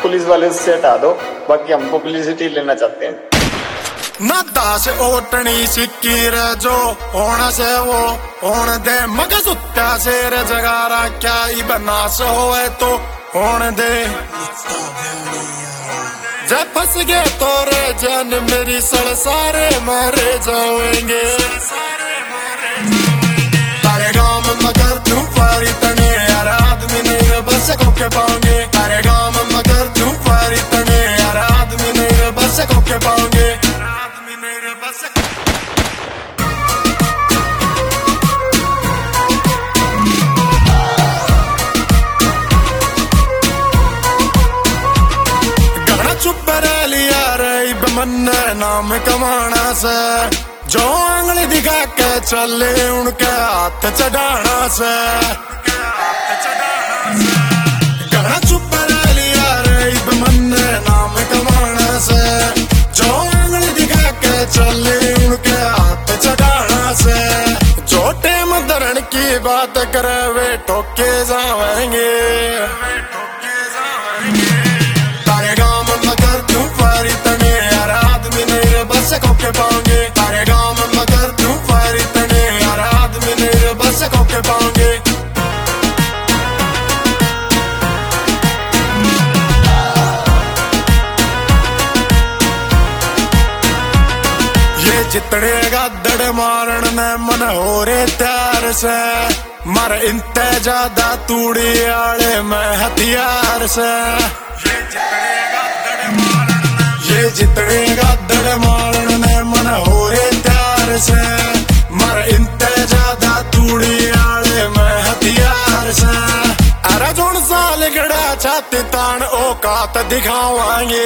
Police वाले से हटा दो, बाकी हम पब्लिसिटी लेना चाहते हैं। ना दास ओटनी सिक्की रे जो होना से वो होन दे, मगर सुत्या शेर जगारा क्या ही बनास होए तो होन दे। जब फंस गए तो रे जान मेरी सड़ सारे मारे जाएंगे। तारे गाँव में मगर तू फारी तने यार आदमी नहीं बस कोके पाओगे। तारे गाँव में मगर तू फारी तने यार आदमी नहीं बस कोके पाओगे। चुप रह लिया रे बमन नाम कमाना से, जो आंगली दिखा के चले उनके हाथ चढ़ाना से। गहना चुप रह लिया रे बमन नाम कमाना से, जो आंगली दिखा के चले उनके हाथ चढ़ाना से। छोटे मदरण की बात करे वे ठोके जाएंगे। तारे गाँव में मगर तू फारी तने यार आदमी नहीं बस कोके पाओगे। तारे गाँव में मगर तू फारी तने यार आदमी नहीं बस कोके पाओगे। ये जितने गद्दड़ मारन ने मन हो रे त्यार से, मर इनते ज्यादा तूड़ी आले में हथियार से। ये जितने गद्दड़ मारन ने मन हो रे त्यार से, मर इनते ज्यादा तूड़ी आले में हथियार से। अरे जोन साल गड़ा छाती तान औकात दिखावांगे।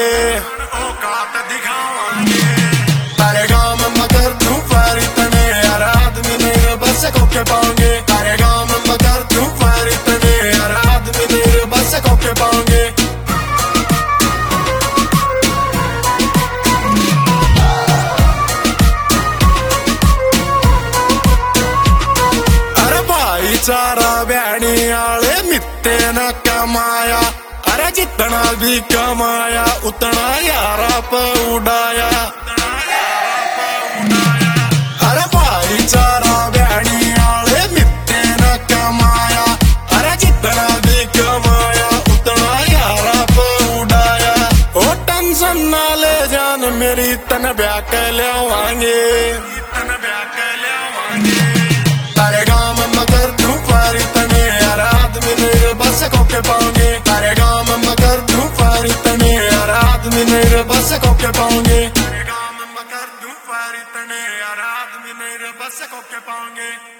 तारे गाँव में मगर तू फारी तने यार आदमी नहीं बस कोके पाओगे। तारे गाँव में मगर तू फारी तने यार आदमी नहीं बस कोके पाओगे। चारा बहनी आले मित्ते न कमाया, अरे जितना भी कमाया उतना यारा पे उड़ाया। अरे भाईचारा बहनी आले मित्ते न कमाया, अरे जितना भी कमाया उतना यारा पे उड़ाया। ओ टेंशन ना ले जान मेरी तन ब्याह के लेवांगे। तारे गाँव में मगर तू फारी तने यार आदमी नहीं बस कोके पाओगे। तारे गाँव में मगर तू फारी तने यार आदमी नहीं बस कोके पाओगे। तारे गाँव में मगर तू फारी तने यार आदमी नहीं बस कोके पाओगे।